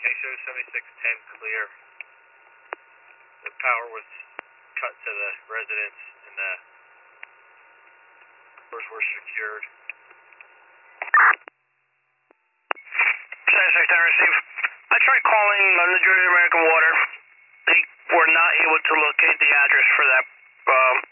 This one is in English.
KSO 7610 clear. The power was cut to the residence and the doors were secured. 7610 receive. I tried calling New Jersey American Water. They were not able to locate the address for that